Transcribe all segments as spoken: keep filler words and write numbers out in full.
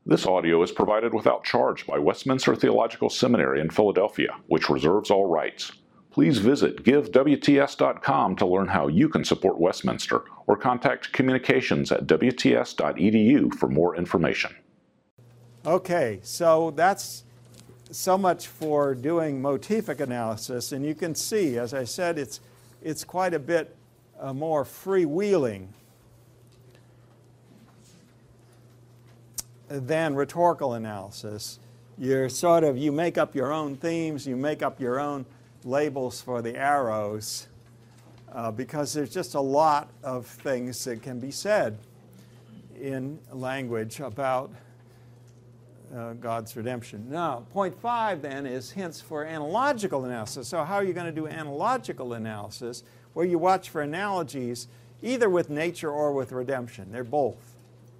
This audio is provided without charge by Westminster Theological Seminary in Philadelphia, which reserves all rights. Please visit give w t s dot com to learn how you can support Westminster, or contact communications at w t s dot e d u for more information. Okay, so that's so much for doing motific analysis, and you can see, as I said, it's, it's quite a bit uh, more freewheeling than rhetorical analysis. You're sort of, you make up your own themes, you make up your own labels for the arrows, uh, because there's just a lot of things that can be said in language about uh, God's redemption. Now, point five then is hints for analogical analysis. So how are you going to do analogical analysis? Where you watch for analogies either with nature or with redemption. They're both.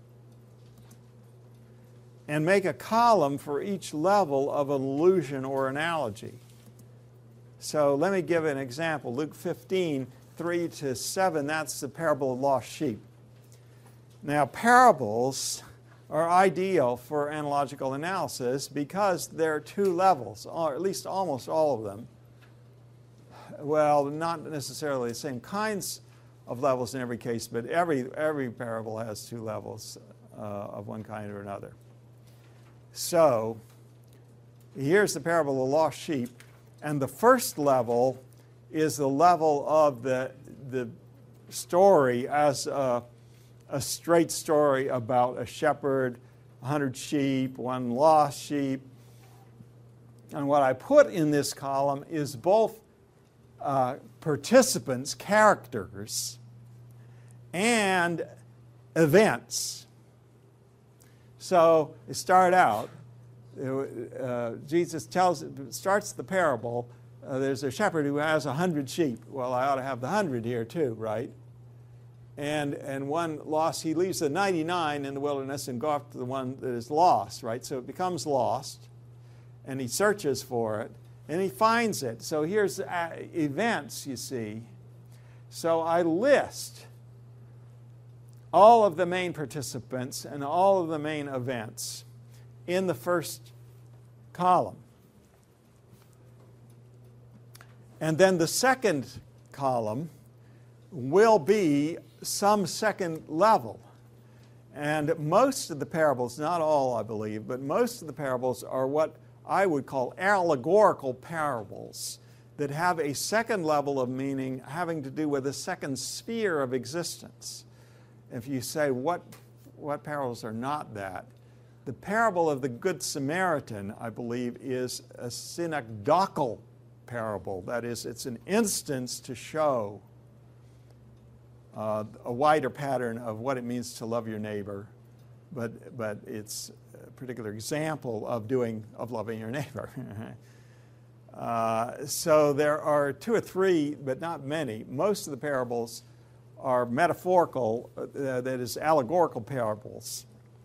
And make a column for each level of an allusion or analogy. So let me give an example. Luke fifteen, three to seven, that's the parable of lost sheep. Now, parables are ideal for analogical analysis because there are two levels, or at least almost all of them. Well, not necessarily the same kinds of levels in every case, but every, every parable has two levels uh, of one kind or another. So, here's the parable of the lost sheep, and the first level is the level of the, the story as a, a straight story about a shepherd, a hundred sheep, one lost sheep. And what I put in this column is both uh, participants, characters, and events. So it started out, uh, Jesus tells, starts the parable, uh, there's a shepherd who has a hundred sheep. Well, I ought to have the hundred here too, right? And, and one lost, he leaves the ninety-nine in the wilderness and go after the one that is lost, right? So it becomes lost, and he searches for it, and he finds it. So here's uh, events, you see. So I list all of the main participants and all of the main events in the first column. And then the second column will be some second level. And most of the parables, not all I believe, but most of the parables are what I would call allegorical parables that have a second level of meaning having to do with a second sphere of existence. If you say, what, what parables are not that? The parable of the Good Samaritan, I believe, is a synecdochal parable. That is, it's an instance to show uh, a wider pattern of what it means to love your neighbor, but, but it's a particular example of doing, of loving your neighbor. uh, so there are two or three, but not many. Most of the parables are metaphorical, uh, that is, allegorical parables.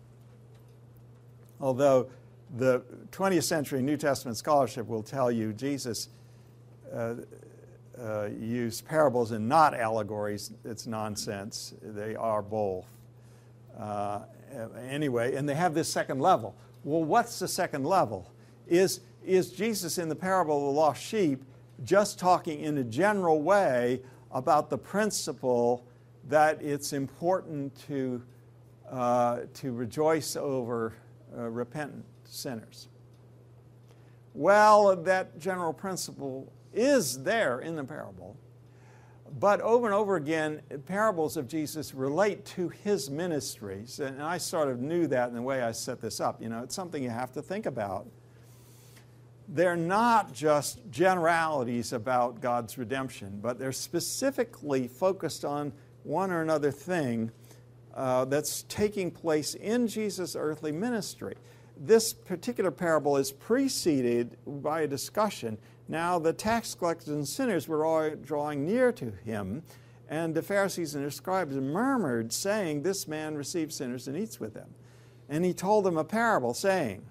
Although the twentieth century New Testament scholarship will tell you Jesus uh, uh, used parables and not allegories. It's nonsense. They are both. Uh, anyway, and they have this second level. Well, what's the second level? Is, is Jesus in the parable of the lost sheep just talking in a general way about the principle that it's important to, uh, to rejoice over uh, repentant sinners? Well, that general principle is there in the parable, but over and over again, parables of Jesus relate to his ministries, and I sort of knew that in the way I set this up. You know, it's something you have to think about. They're not just generalities about God's redemption, but they're specifically focused on one or another thing uh, that's taking place in Jesus' earthly ministry. This particular parable is preceded by a discussion. Now, the tax collectors and sinners were all drawing near to him, and the Pharisees and the scribes murmured, saying, "This man receives sinners and eats with them." And he told them a parable, saying,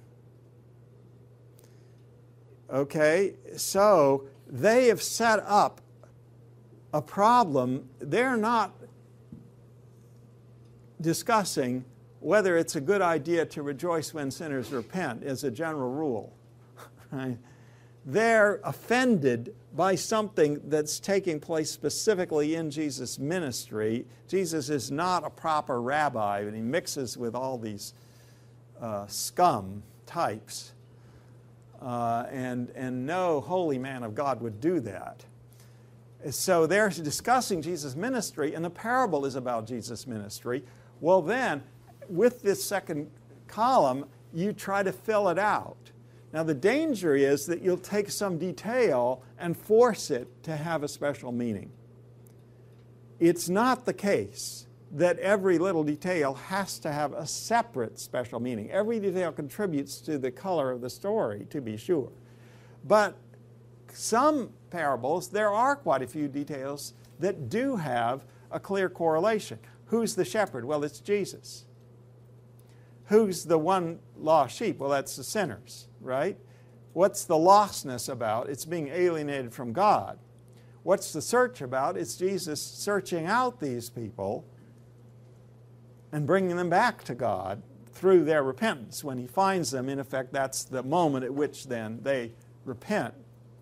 okay, so they have set up a problem. They're not discussing whether it's a good idea to rejoice when sinners repent as a general rule. Right? They're offended by something that's taking place specifically in Jesus' ministry. Jesus is not a proper rabbi, and he mixes with all these uh, scum types. Uh, and, and no holy man of God would do that. So they're discussing Jesus' ministry, and the parable is about Jesus' ministry. Well then, with this second column, you try to fill it out. Now the danger is that you'll take some detail and force it to have a special meaning. It's not the case that every little detail has to have a separate special meaning. Every detail contributes to the color of the story, to be sure. But some parables, there are quite a few details that do have a clear correlation. Who's the shepherd? Well, it's Jesus. Who's the one lost sheep? Well, that's the sinners, right? What's the lostness about? It's being alienated from God. What's the search about? It's Jesus searching out these people and bringing them back to God through their repentance. When he finds them, in effect, that's the moment at which then they repent.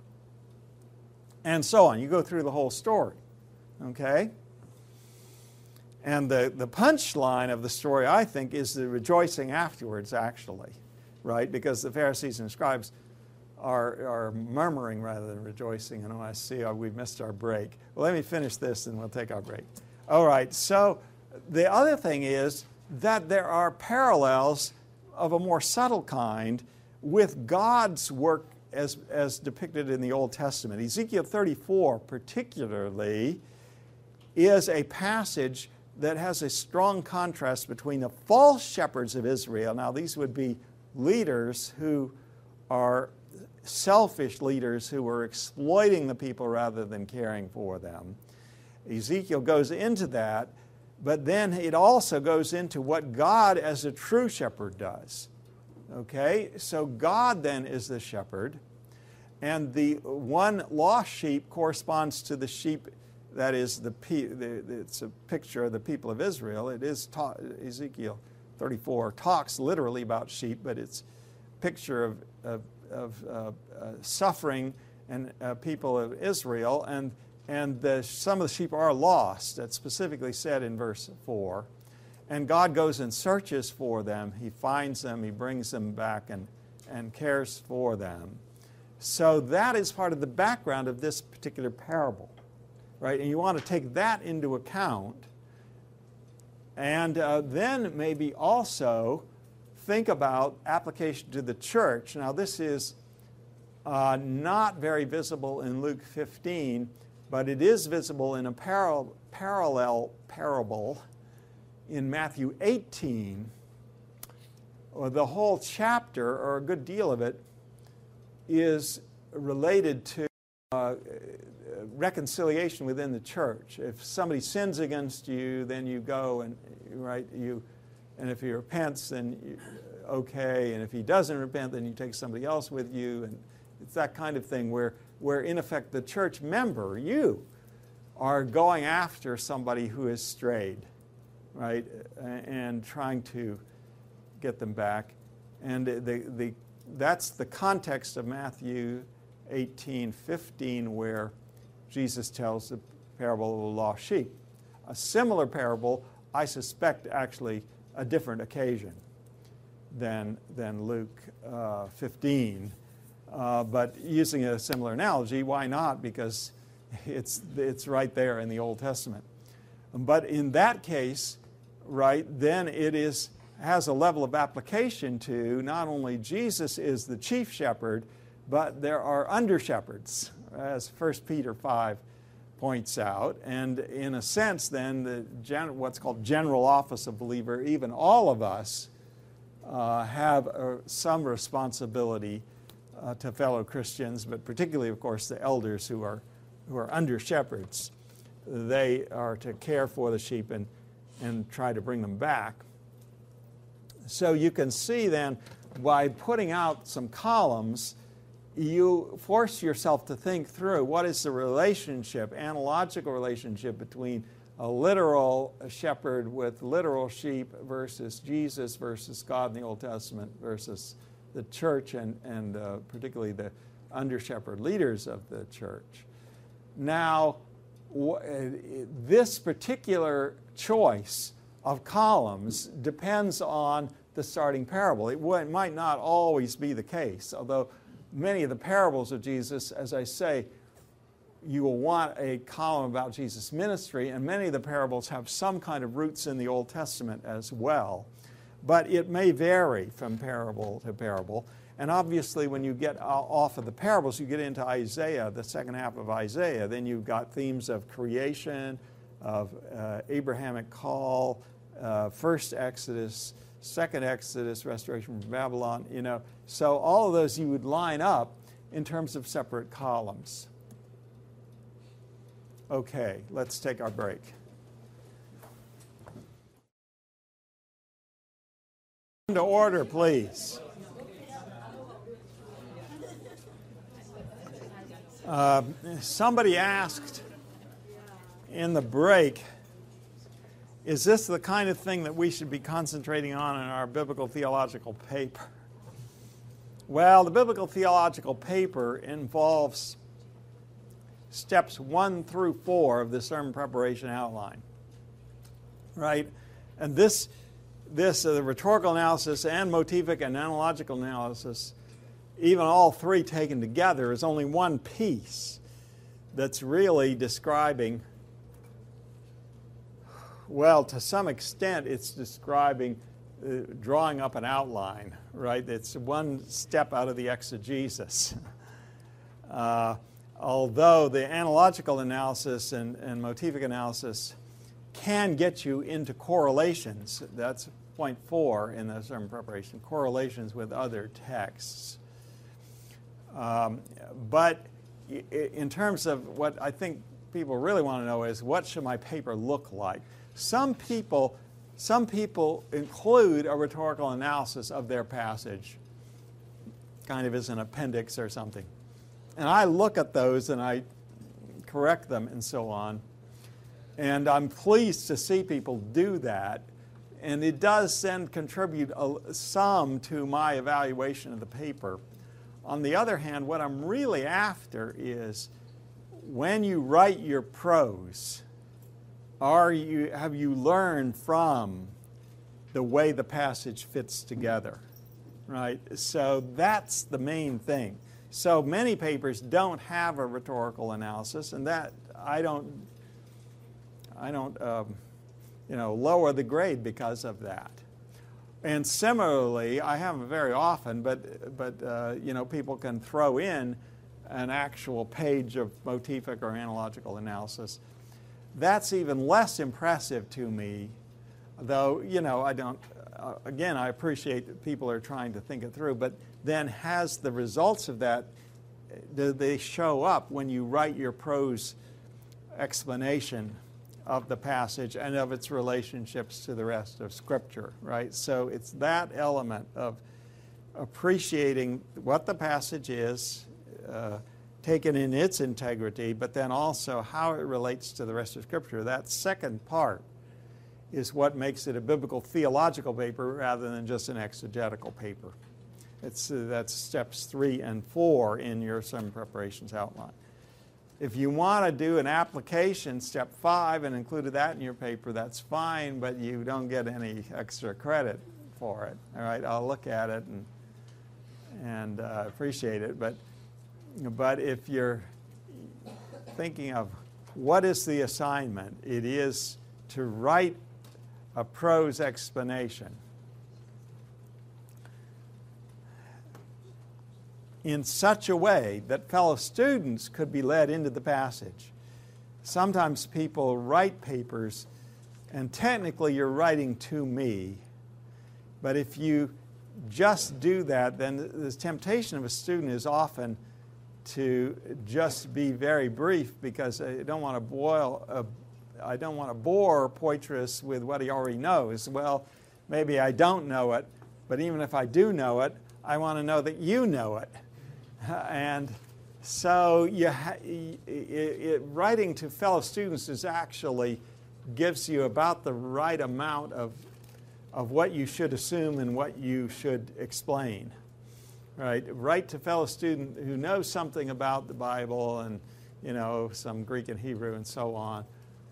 And so on. You go through the whole story, okay? And the, the punchline of the story, I think, is the rejoicing afterwards, actually, right? Because the Pharisees and scribes are, are murmuring rather than rejoicing. And oh, I see, oh, we've missed our break. Well, let me finish this and we'll take our break. All right, so the other thing is that there are parallels of a more subtle kind with God's work as, as depicted in the Old Testament. Ezekiel thirty-four, particularly, is a passage that has a strong contrast between the false shepherds of Israel. Now, these would be leaders who are selfish leaders who are exploiting the people rather than caring for them. Ezekiel goes into that, but then it also goes into what God as a true shepherd does. Okay, so God then is the shepherd, and the one lost sheep corresponds to the sheep that is the, the it's a picture of the people of Israel. It is ta- Ezekiel thirty-four talks literally about sheep, but it's a picture of, of, of uh, uh, suffering and uh, people of Israel, and and the, some of the sheep are lost. That's specifically said in verse four. And God goes and searches for them. He finds them. He brings them back and, and cares for them. So that is part of the background of this particular parable. Right? And you want to take that into account, and uh, then maybe also think about application to the church. Now, this is uh, not very visible in Luke fifteen, but it is visible in a par- parallel parable in Matthew eighteen. Or the whole chapter, or a good deal of it, is related to uh, reconciliation within the church. If somebody sins against you, then you go and right you, and if he repents, then you, okay. And if he doesn't repent, then you take somebody else with you, and it's that kind of thing where, where in effect the church member, you, are going after somebody who has strayed, right, and trying to get them back, and the the that's the context of Matthew eighteen fifteen, where Jesus tells the parable of the lost sheep. A similar parable, I suspect, actually a different occasion than, than Luke uh, fifteen. Uh, but using a similar analogy, why not? Because it's, it's right there in the Old Testament. But in that case, right, then it is, has a level of application to not only Jesus is the chief shepherd, but there are under-shepherds, as First Peter five points out. And in a sense, then, the gen- what's called general office of believer, even all of us uh, have uh, some responsibility uh, to fellow Christians, but particularly, of course, the elders who are, who are under-shepherds. They are to care for the sheep and, and try to bring them back. So you can see then, by putting out some columns, you force yourself to think through what is the relationship, analogical relationship between a literal shepherd with literal sheep versus Jesus versus God in the Old Testament versus the church and, and uh, particularly the under-shepherd leaders of the church. Now, this particular choice of columns depends on the starting parable. It, it might not always be the case, although many of the parables of Jesus, as I say, you will want a column about Jesus' ministry, and many of the parables have some kind of roots in the Old Testament as well. But it may vary from parable to parable. And obviously, when you get off of the parables, you get into Isaiah, the second half of Isaiah. Then you've got themes of creation, of uh, Abrahamic call, uh, first Exodus, second Exodus, restoration from Babylon, you know. So all of those you would line up in terms of separate columns. Okay, let's take our break. To order, please. Uh, somebody asked in the break, is this the kind of thing that we should be concentrating on in our biblical theological paper? Well, the biblical theological paper involves steps one through four of the sermon preparation outline, right? And this, this uh, the rhetorical analysis and motivic and analogical analysis, even all three taken together, is only one piece that's really describing, well, to some extent, it's describing, uh, drawing up an outline, right? It's one step out of the exegesis. uh, although the analogical analysis and, and motivic analysis can get you into correlations. That's point four in the sermon preparation, correlations with other texts. Um, but in terms of what I think people really want to know is, what should my paper look like? Some people, some people include a rhetorical analysis of their passage, kind of as an appendix or something. And I look at those and I correct them and so on. And I'm pleased to see people do that. And it does then contribute a, some to my evaluation of the paper. On the other hand, what I'm really after is, when you write your prose, are you, have you learned from the way the passage fits together, right? So that's the main thing. So many papers don't have a rhetorical analysis, and that I don't, I don't, um, you know, lower the grade because of that. And similarly, I haven't very often, but but uh, you know, people can throw in an actual page of motivic or analogical analysis. That's even less impressive to me, though, you know, I don't. Uh, again, I appreciate that people are trying to think it through, but then has the results of that, do they show up when you write your prose explanation of the passage and of its relationships to the rest of Scripture, right? So it's that element of appreciating what the passage is, uh, taken in its integrity, but then also how it relates to the rest of Scripture. That second part is what makes it a biblical theological paper rather than just an exegetical paper. It's, uh, that's steps three and four in your sermon preparations outline. If you want to do an application, step five, and included that in your paper, that's fine, but you don't get any extra credit for it. All right, I'll look at it and, and uh, appreciate it. But, but if you're thinking of what is the assignment, it is to write a prose explanation in such a way that fellow students could be led into the passage. Sometimes people write papers, and technically you're writing to me, but if you just do that, then the temptation of a student is often to just be very brief, because I don't want to boil a, I don't want to bore Poitras with what he already knows. Well, maybe I don't know it, but even if I do know it, I want to know that you know it. And so you ha it, it, writing to fellow students is actually gives you about the right amount of, of what you should assume and what you should explain. Right? Write to fellow student who knows something about the Bible and, you know, some Greek and Hebrew and so on,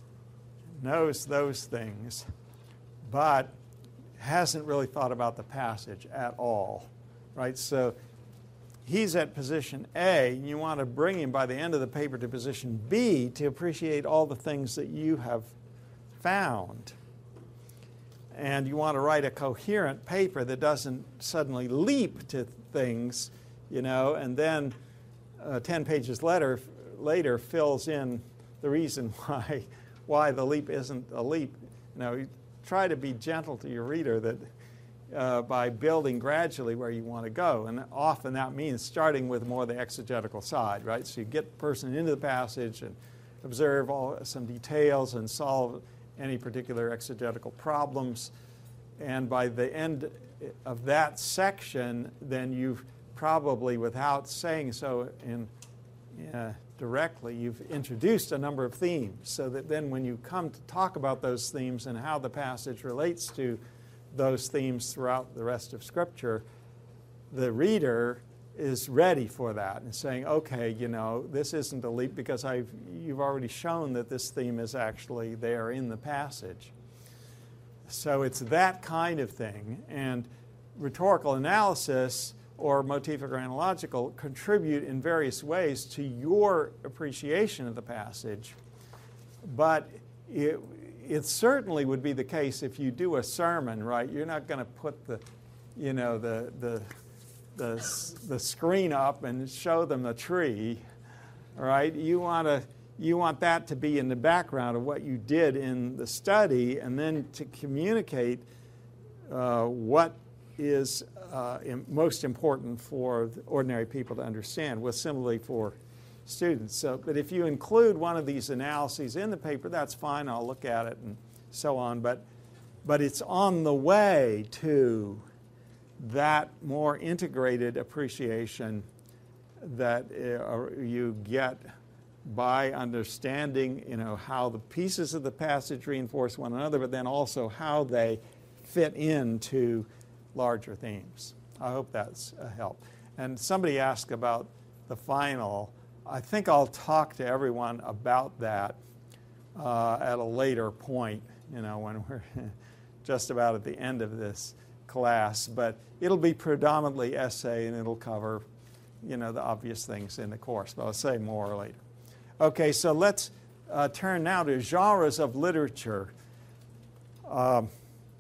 knows those things, but hasn't really thought about the passage at all. Right? So he's at position A, and you want to bring him by the end of the paper to position B to appreciate all the things that you have found. And you want to write a coherent paper that doesn't suddenly leap to things, you know, and then uh, ten pages later, later fills in the reason why, why the leap isn't a leap. You know, you try to be gentle to your reader that uh, by building gradually where you want to go. And often that means starting with more the exegetical side, right? So you get the person into the passage and observe all some details and solve any particular exegetical problems. And by the end of that section, then you've probably, without saying so in, uh, directly, you've introduced a number of themes, so that then when you come to talk about those themes and how the passage relates to those themes throughout the rest of Scripture, the reader is ready for that and saying, okay, you know, this isn't a leap because I've, you've already shown that this theme is actually there in the passage. So it's that kind of thing. And rhetorical analysis or motivic or analogical contribute in various ways to your appreciation of the passage. But it, it certainly would be the case if you do a sermon, right? You're not going to put the, you know, the, the, the, the screen up and show them the tree, right? You want to, you want that to be in the background of what you did in the study, and then to communicate uh, what is uh, im- most important for ordinary people to understand, was similarly for students. So, but if you include one of these analyses in the paper, that's fine. I'll look at it and so on. But, but it's on the way to that more integrated appreciation that uh, you get by understanding, you know, how the pieces of the passage reinforce one another, but then also how they fit into larger themes. I hope that's a help. And somebody asked about the final. I think I'll talk to everyone about that uh, at a later point, you know, when we're just about at the end of this class. But it'll be predominantly essay, and it'll cover, you know, the obvious things in the course. But I'll say more later. Okay, so let's uh, turn now to genres of literature. Um,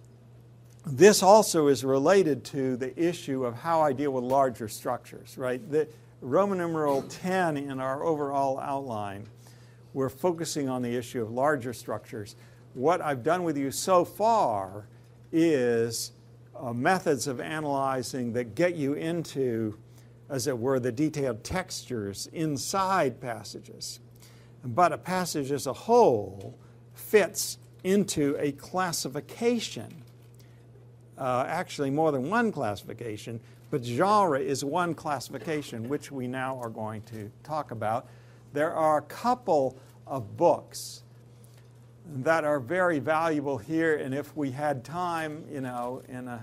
this also is related to the issue of how I deal with larger structures, right? The Roman numeral ten in our overall outline, we're focusing on the issue of larger structures. What I've done with you so far is uh, methods of analyzing that get you into, as it were, the detailed textures inside passages. But a passage as a whole fits into a classification, uh, actually more than one classification, but genre is one classification, which we now are going to talk about. There are a couple of books that are very valuable here, and if we had time, you know, in a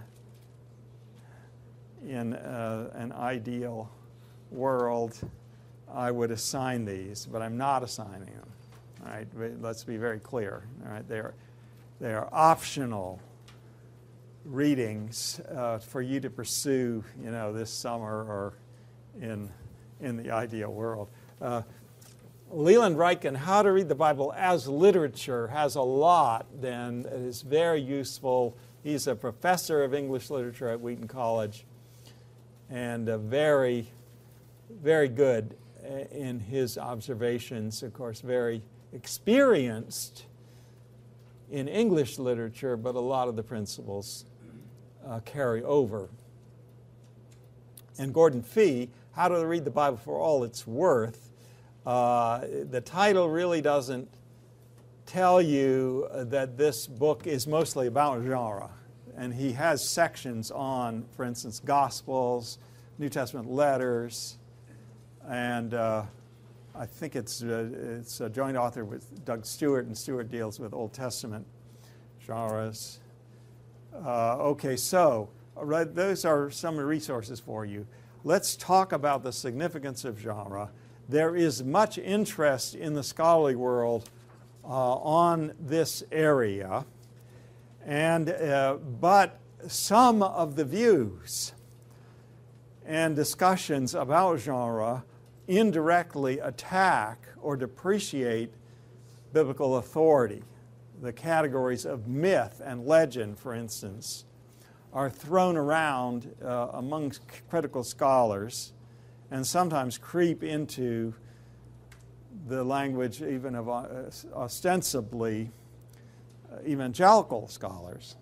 in a, an ideal world, I would assign these, but I'm not assigning them. All right, let's be very clear. All right, they're they are optional readings uh, for you to pursue, you know, this summer or in in the ideal world. Uh, Leland Ryken, How to Read the Bible as Literature, has a lot then that is very useful. He's a professor of English literature at Wheaton College and a very, very good in his observations, of course, very experienced in English literature, but a lot of the principles uh, carry over. And Gordon Fee, How to Read the Bible for All It's Worth. Uh, the title really doesn't tell you that this book is mostly about genre. And he has sections on, for instance, Gospels, New Testament letters, and uh, I think it's, uh, it's a joint author with Doug Stewart, and Stewart deals with Old Testament genres. Uh, okay, so right, those are some resources for you. Let's talk about the significance of genre. There is much interest in the scholarly world uh, on this area, and uh, but some of the views and discussions about genre indirectly attack or depreciate biblical authority. The categories of myth and legend, for instance, are thrown around uh, among critical scholars and sometimes creep into the language even of uh, ostensibly uh, evangelical scholars.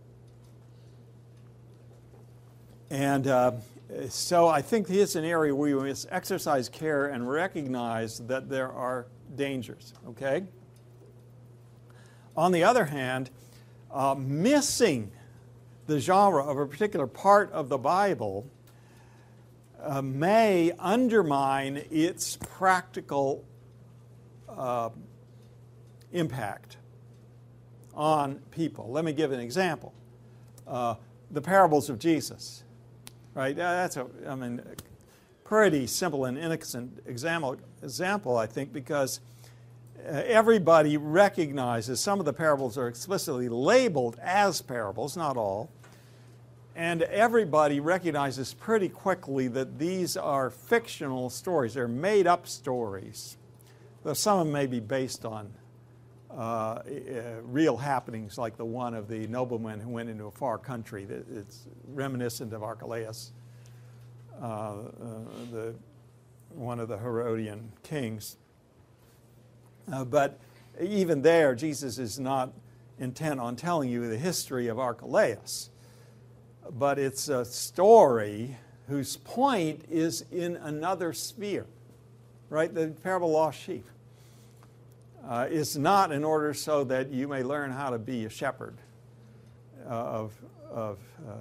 And uh, so I think here's an area where we must exercise care and recognize that there are dangers, okay? On the other hand, uh, missing the genre of a particular part of the Bible uh, may undermine its practical uh, impact on people. Let me give an example. Uh, the parables of Jesus. Right, that's a, I mean, pretty simple and innocent example, example, I think, because everybody recognizes some of the parables are explicitly labeled as parables, not all, and everybody recognizes pretty quickly that these are fictional stories. They're made-up stories, though some of them may be based on uh, uh, real happenings, like the one of the nobleman who went into a far country. It's reminiscent of Archelaus, uh, uh, the, one of the Herodian kings. Uh, but even there, Jesus is not intent on telling you the history of Archelaus. But it's a story whose point is in another sphere, right? The parable of lost sheep. Uh, is not in order so that you may learn how to be a shepherd uh, of, of uh,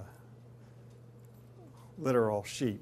literal sheep.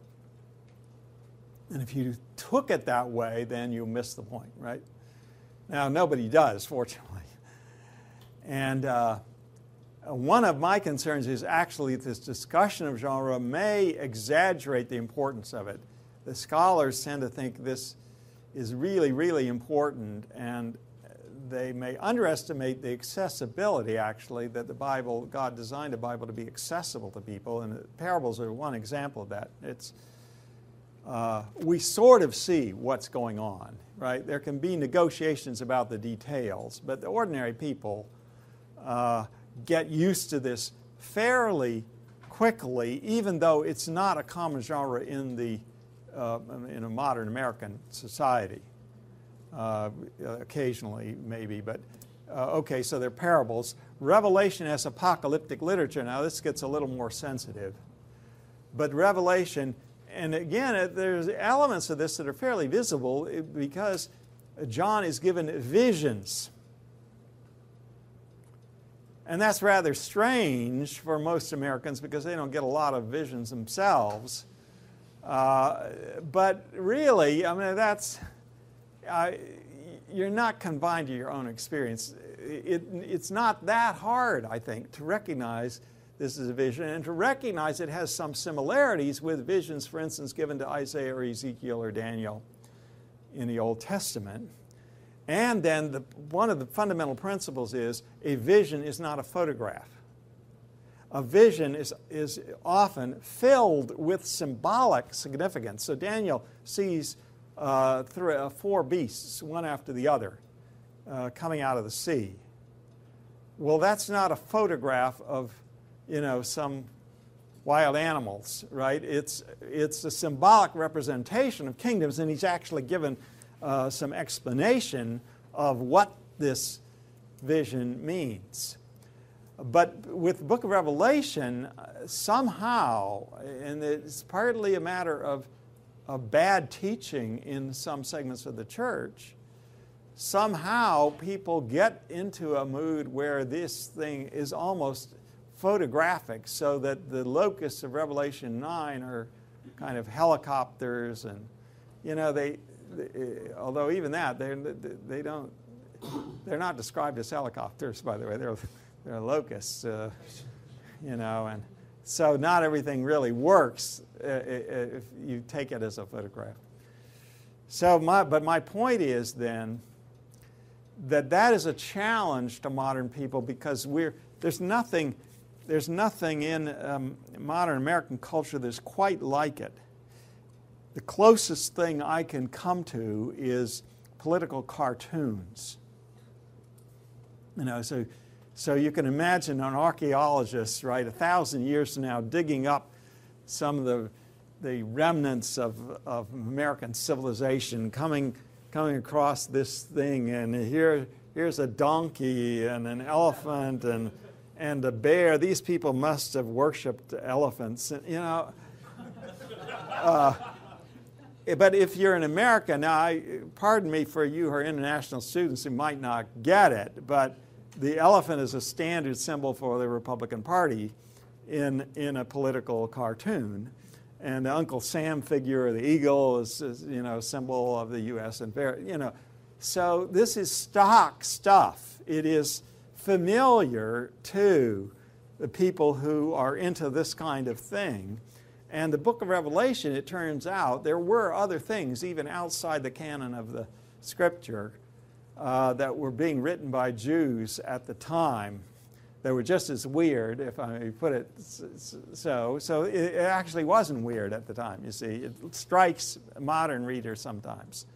And if you took it that way, then you miss the point, right? Now, nobody does, fortunately. And uh, one of my concerns is actually this discussion of genre may exaggerate the importance of it. The scholars tend to think this is really, really important, and they may underestimate the accessibility, actually, that the Bible, God designed the Bible to be accessible to people, and the parables are one example of that. It's, uh, we sort of see what's going on, right? There can be negotiations about the details, but the ordinary people uh, get used to this fairly quickly, even though it's not a common genre in the Uh, in a modern American society. Uh, occasionally, maybe, but uh, okay, so they're parables. Revelation as apocalyptic literature. Now, this gets a little more sensitive. But Revelation, and again, there's elements of this that are fairly visible because John is given visions. And that's rather strange for most Americans because they don't get a lot of visions themselves. Uh, but really, I mean, that's, uh, you're not confined to your own experience. It, it's not that hard, I think, to recognize this is a vision and to recognize it has some similarities with visions, for instance, given to Isaiah or Ezekiel or Daniel in the Old Testament. And then the, one of the fundamental principles is a vision is not a photograph. A vision is, is often filled with symbolic significance. So Daniel sees uh, three, uh, four beasts, one after the other, uh, coming out of the sea. Well, that's not a photograph of, you know, some wild animals, right? It's, it's a symbolic representation of kingdoms, and he's actually given uh, some explanation of what this vision means. But with the book of Revelation, somehow, and it's partly a matter of, of bad teaching in some segments of the church, somehow people get into a mood where this thing is almost photographic, so that the locusts of Revelation nine are kind of helicopters, and, you know, they, although even that, they they don't, they're not described as helicopters, by the way. They're they're locusts, uh, you know, and so not everything really works uh, if you take it as a photograph. So, my, but my point is then that that is a challenge to modern people, because we're there's nothing there's nothing in um, modern American culture that's quite like it. The closest thing I can come to is political cartoons. You know, so so you can imagine an archaeologist, right, a thousand years from now, digging up some of the the remnants of, of American civilization, coming coming across this thing, and here here's a donkey and an elephant and and a bear. These people must have worshipped elephants, you know. Uh, but if you're in America now, I, pardon me for you who are international students who might not get it, but the elephant is a standard symbol for the Republican Party in in a political cartoon. And the Uncle Sam figure, the eagle, is, is you know, symbol of the U S and you know, so this is stock stuff. It is familiar to the people who are into this kind of thing. And the Book of Revelation, it turns out, there were other things even outside the canon of the Scripture uh, that were being written by Jews at the time. They were just as weird, if I may put it so. So it actually wasn't weird at the time, you see. It strikes modern readers sometimes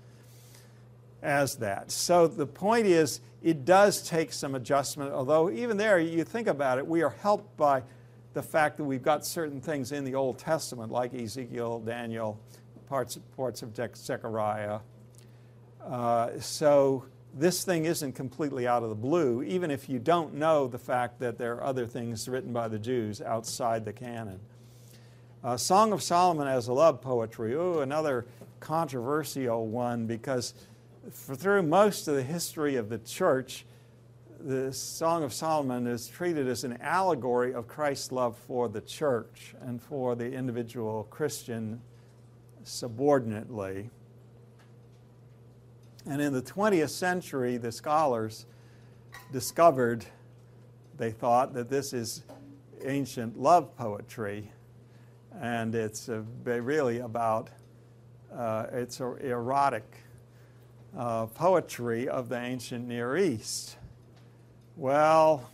as that. So the point is, it does take some adjustment, although even there, you think about it, we are helped by the fact that we've got certain things in the Old Testament, like Ezekiel, Daniel, parts, parts of Zechariah. Uh, so this thing isn't completely out of the blue, even if you don't know the fact that there are other things written by the Jews outside the canon. Uh, Song of Solomon as a love poetry, ooh, another controversial one, because for, through most of the history of the church, the Song of Solomon is treated as an allegory of Christ's love for the church and for the individual Christian subordinately. And in the twentieth century, the scholars discovered, they thought, that this is ancient love poetry. And it's uh, really about, uh, it's a erotic uh, poetry of the ancient Near East. Well,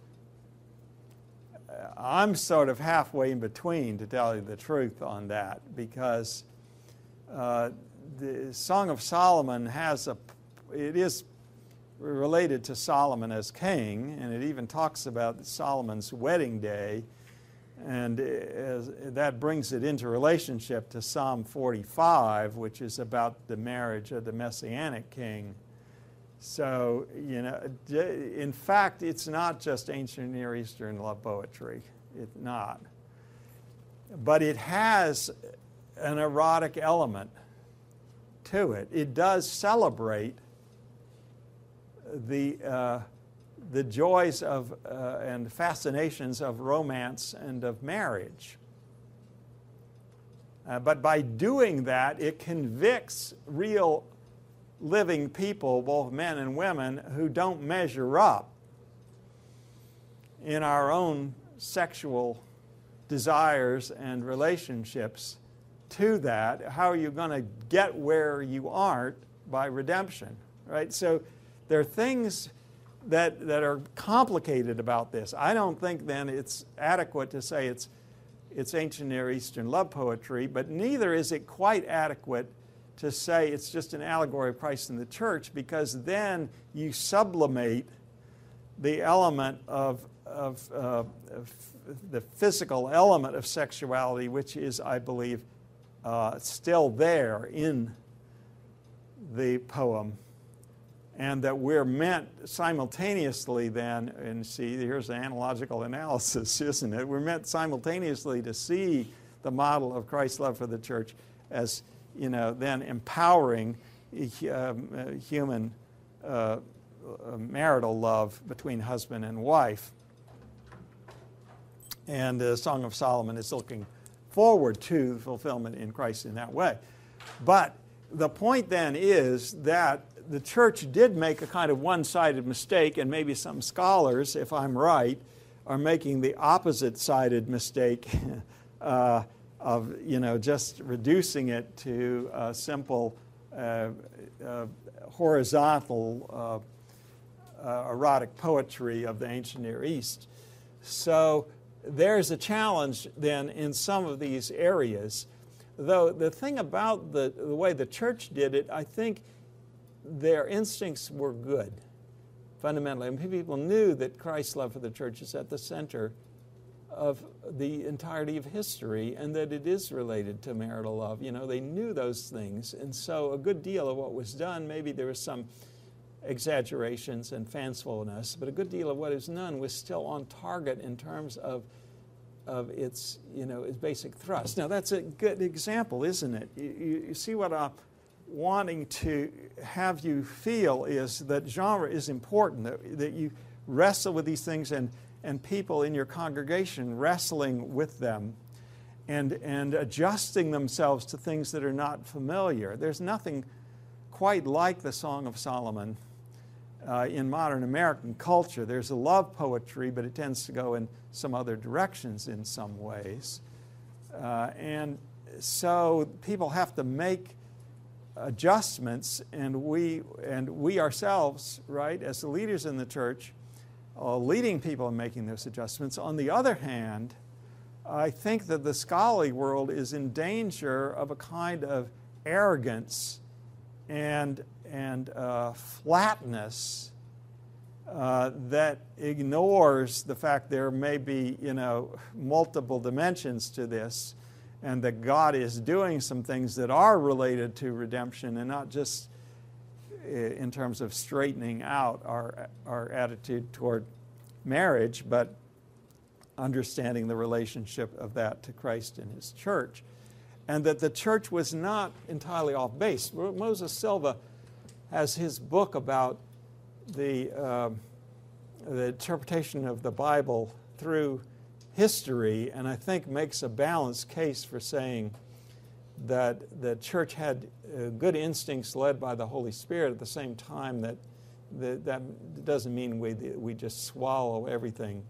I'm sort of halfway in between, to tell you the truth on that, because uh, the Song of Solomon has a, it is related to Solomon as king, and it even talks about Solomon's wedding day, and as, that brings it into relationship to Psalm forty-five, which is about the marriage of the Messianic king. So, you know, in fact, it's not just ancient Near Eastern love poetry. It's not. But it has an erotic element to it. It does celebrate the, uh, the joys of, uh, and fascinations of romance and of marriage. Uh, but by doing that, it convicts real living people, both men and women, who don't measure up in our own sexual desires and relationships to that. How are you going to get where you aren't by redemption, right? So there are things that, that are complicated about this. I don't think then it's adequate to say it's, it's ancient Near Eastern love poetry, but neither is it quite adequate to say it's just an allegory of Christ in the church, because then you sublimate the element of, of, uh, of the physical element of sexuality, which is, I believe, uh, still there in the poem, and that we're meant simultaneously then, and see, here's an analogical analysis, isn't it? We're meant simultaneously to see the model of Christ's love for the church as, you know, then empowering uh, human uh, marital love between husband and wife. And the Song of Solomon is looking forward to fulfillment in Christ in that way. But the point then is that the church did make a kind of one-sided mistake, and maybe some scholars, if I'm right, are making the opposite-sided mistake uh, of, you know, just reducing it to a simple uh, uh, horizontal uh, uh, erotic poetry of the ancient Near East. So there's a challenge then in some of these areas. Though the thing about the, the way the church did it, I think their instincts were good, fundamentally. I mean, people knew that Christ's love for the church is at the center of the entirety of history, and that it is related to marital love. You know, they knew those things, and so a good deal of what was done, maybe there was some exaggerations and fancifulness, but a good deal of what is done was still on target in terms of of its, you know, its basic thrust. Now, that's a good example, isn't it? You, you see what I'm wanting to have you feel is that genre is important, that, that you wrestle with these things, and, and people in your congregation wrestling with them and, and adjusting themselves to things that are not familiar. There's nothing quite like the Song of Solomon uh, in modern American culture. There's a love poetry, but it tends to go in some other directions in some ways. Uh, and so people have to make adjustments, and we and we ourselves, right, as the leaders in the church, uh, leading people in making those adjustments. On the other hand, I think that the scholarly world is in danger of a kind of arrogance and and uh, flatness uh, that ignores the fact there may be, you know, multiple dimensions to this, and that God is doing some things that are related to redemption, and not just in terms of straightening out our our attitude toward marriage, but understanding the relationship of that to Christ and His church. And that the church was not entirely off base. Moses Silva has his book about the, uh, the interpretation of the Bible through history, and I think makes a balanced case for saying that the church had uh, good instincts led by the Holy Spirit, at the same time that the, that doesn't mean we, we just swallow everything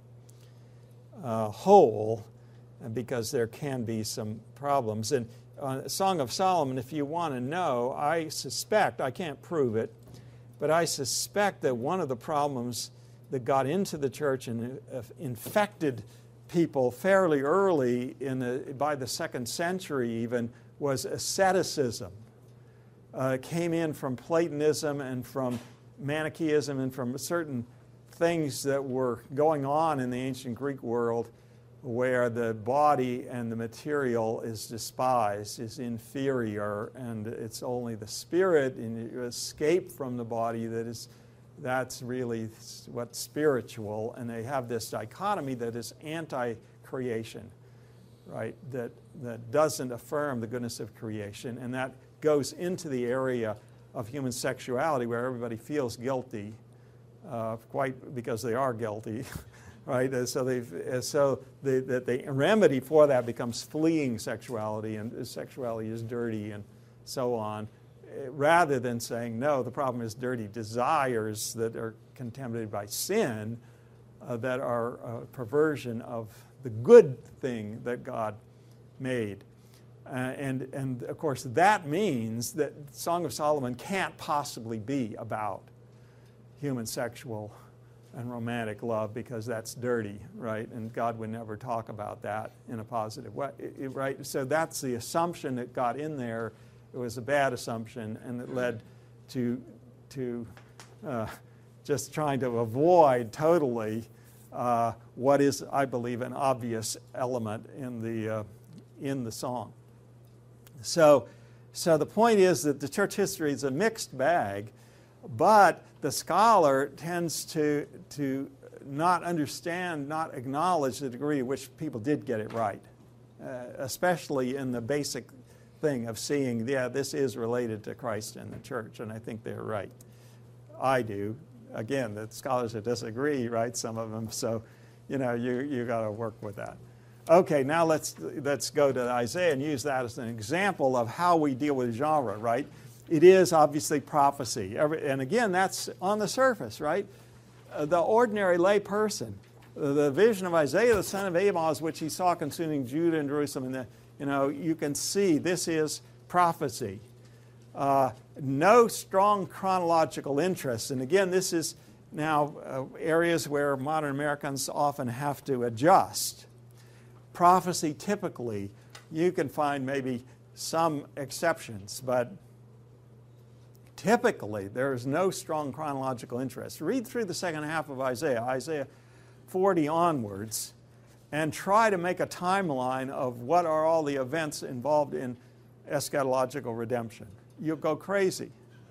uh, whole, because there can be some problems. And uh, Song of Solomon, if you want to know, I suspect, I can't prove it, but I suspect that one of the problems that got into the church and uh, infected people fairly early, in the, by the second century even, was asceticism. Uh, it came in from Platonism and from Manichaeism and from certain things that were going on in the ancient Greek world, where the body and the material is despised, is inferior, and it's only the spirit and you escape from the body that is, that's really what's spiritual. And they have this dichotomy that is anti-creation, right? That, that doesn't affirm the goodness of creation, and that goes into the area of human sexuality, where everybody feels guilty, uh, quite because they are guilty. Right, and so they, so the, the, the remedy for that becomes fleeing sexuality, and sexuality is dirty, and so on, rather than saying no, the problem is dirty desires that are contaminated by sin, uh, that are a perversion of the good thing that God made, uh, and and of course that means that Song of Solomon can't possibly be about human sexual and romantic love, because that's dirty, right? And God would never talk about that in a positive way, right? So that's the assumption that got in there. It was a bad assumption, and it led to, to uh, just trying to avoid totally uh, what is, I believe, an obvious element in the, uh, in the song. So, so the point is that the church history is a mixed bag, but the scholar tends to, to not understand, not acknowledge the degree to which people did get it right, uh, especially in the basic thing of seeing, yeah, this is related to Christ and the church, and I think they're right. I do. Again, the scholars that disagree, right, some of them, so, you know, you, you got to work with that. Okay, now let's, let's go to Isaiah and use that as an example of how we deal with genre, right? it is obviously prophecy. Every, and again, that's on the surface, right? Uh, the ordinary lay person, uh, the vision of Isaiah, the son of Amoz, which he saw concerning Judah and Jerusalem, and the, you know, you can see this is prophecy. Uh, no strong chronological interest. And again, this is now uh, areas where modern Americans often have to adjust. Prophecy, typically, you can find maybe some exceptions, but typically there is no strong chronological interest. Read through the second half of Isaiah, Isaiah forty onwards, and try to make a timeline of what are all the events involved in eschatological redemption. You'll go crazy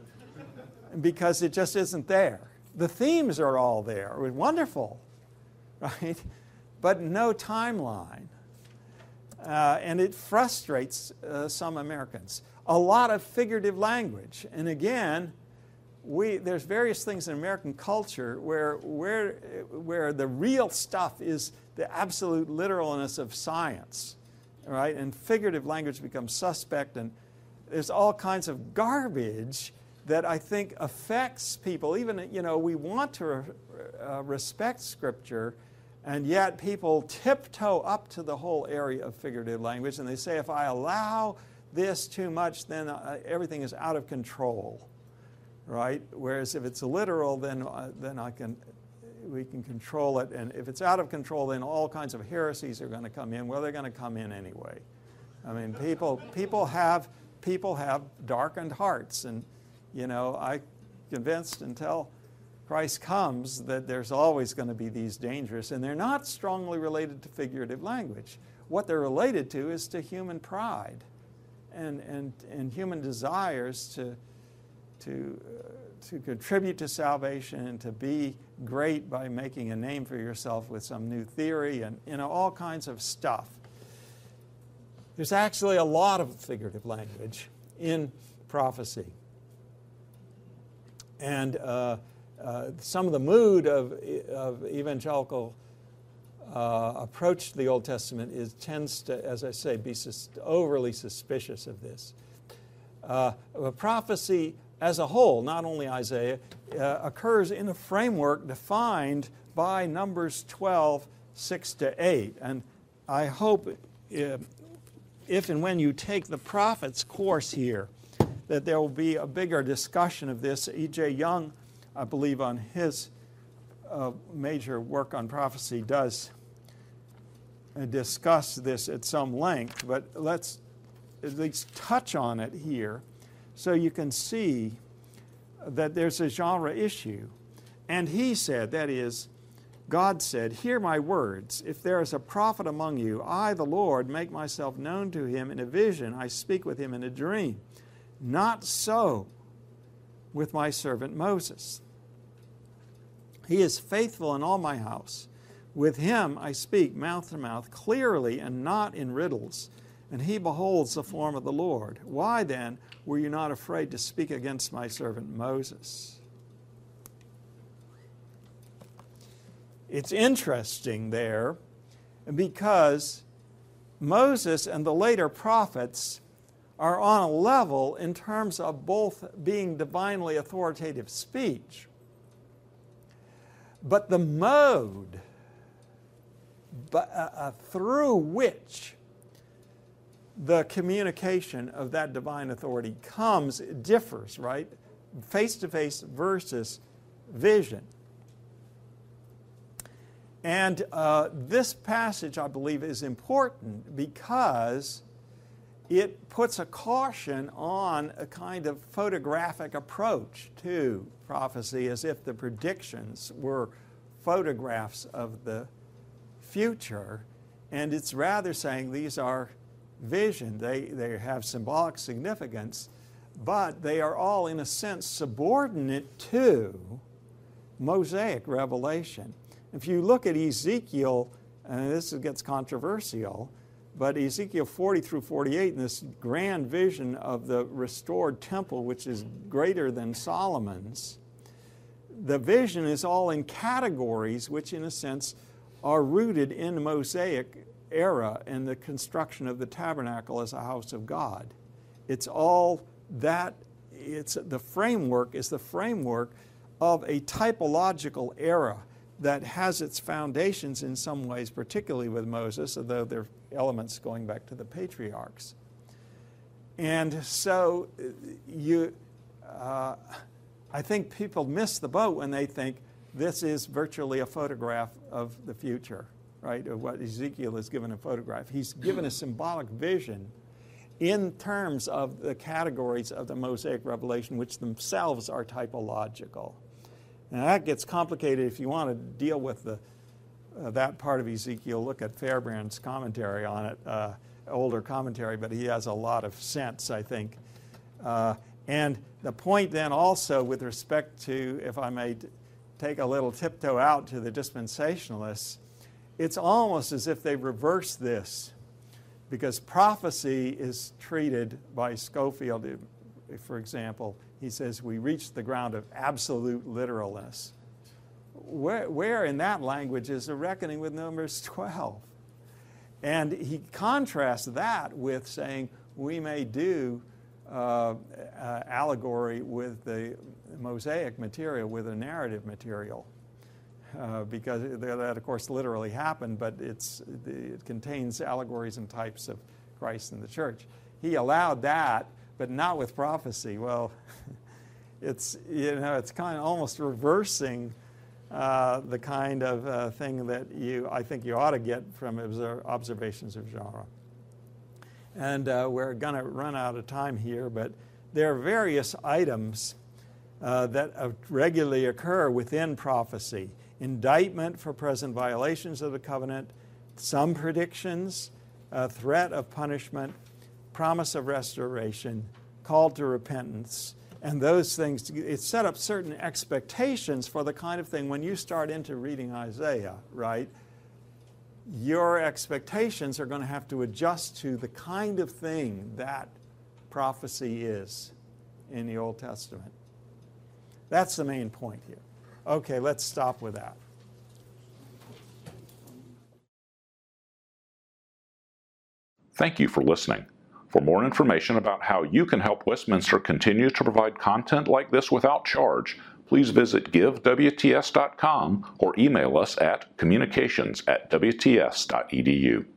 because it just isn't there. The themes are all there. Wonderful, right? But no timeline. Uh, and it frustrates uh, some Americans. A lot of figurative language. And again, we, there's various things in American culture where, where, where the real stuff is the absolute literalness of science, right? And figurative language becomes suspect, and there's all kinds of garbage that I think affects people. Even, you know, we want to re- uh, respect Scripture, and yet people tiptoe up to the whole area of figurative language, and they say, if I allow this too much, then uh, everything is out of control, right? Whereas if it's literal, then uh, then I can we can control it, and if it's out of control, then all kinds of heresies are going to come in. Well, they're going to come in anyway. I mean, people people have people have darkened hearts, and you know, I'm convinced until Christ comes that there's always going to be these dangers, and they're not strongly related to figurative language. What they're related to is to human pride and, and, and human desires to, to, uh, to contribute to salvation and to be great by making a name for yourself with some new theory and, you know, all kinds of stuff. There's actually a lot of figurative language in prophecy. And uh, uh, some of the mood of, of evangelical uh, approach to the Old Testament is tends to, as I say, be sus- overly suspicious of this. Uh, prophecy as a whole, not only Isaiah, uh, occurs in a framework defined by Numbers twelve, six to eight. And I hope uh, if and when you take the prophets course here, that there will be a bigger discussion of this. E J Young, I believe, on his uh, major work on prophecy, does uh, discuss this at some length, but let's at least touch on it here so you can see that there's a genre issue. And he said, that is, God said, hear my words. If there is a prophet among you, I, the Lord, make myself known to him in a vision. I speak with him in a dream. Not so with my servant Moses. He is faithful in all my house. With him I speak mouth to mouth, clearly and not in riddles, and he beholds the form of the Lord. Why then were you not afraid to speak against my servant Moses? It's interesting there because Moses and the later prophets are on a level in terms of both being divinely authoritative speech. But the mode but, uh, uh, through which the communication of that divine authority comes differs, right? Face-to-face versus vision. And uh, this passage, I believe, is important because it puts a caution on a kind of photographic approach to prophecy, as if the predictions were photographs of the future. And it's rather saying these are vision. They, they have symbolic significance, but they are all, in a sense, subordinate to Mosaic revelation. If you look at Ezekiel, and this gets controversial, but Ezekiel forty through forty-eight, in this grand vision of the restored temple, which is greater than Solomon's, the vision is all in categories which, in a sense, are rooted in the Mosaic era and the construction of the tabernacle as a house of God. It's all that it's the framework is the framework of a typological era that has its foundations in some ways, particularly with Moses, although there are elements going back to the patriarchs. And so you, uh, I think people miss the boat when they think this is virtually a photograph of the future, right, of what Ezekiel is given a photograph. He's given a symbolic vision in terms of the categories of the Mosaic revelation, which themselves are typological. Now that gets complicated. If you want to deal with the, uh, that part of Ezekiel, look at Fairbairn's commentary on it, uh, older commentary, but he has a lot of sense, I think. Uh, and the point then also with respect to, if I may t- take a little tiptoe out to the dispensationalists, it's almost as if they reverse this, because prophecy is treated by Schofield, for example. He says we reach the ground of absolute literalness. Where, where in that language is a reckoning with Numbers twelve? And he contrasts that with saying we may do uh, uh, allegory with the Mosaic material, with the narrative material. Uh, because that, of course, literally happened, but it's, it contains allegories and types of Christ and the church. He allowed that, but not with prophecy. Well, it's, you know, it's kind of almost reversing uh, the kind of uh, thing that you, I think you ought to get from observ- observations of genre. And uh, we're going to run out of time here, but there are various items uh, that uh, regularly occur within prophecy. Indictment for present violations of the covenant, some predictions, a threat of punishment, promise of restoration, call to repentance, and those things. It set up certain expectations for the kind of thing when you start into reading Isaiah, right? Your expectations are going to have to adjust to the kind of thing that prophecy is in the Old Testament. That's the main point here. Okay, let's stop with that. Thank you for listening. For more information about how you can help Westminster continue to provide content like this without charge, please visit give W T S dot com or email us at communications at W T S dot E D U.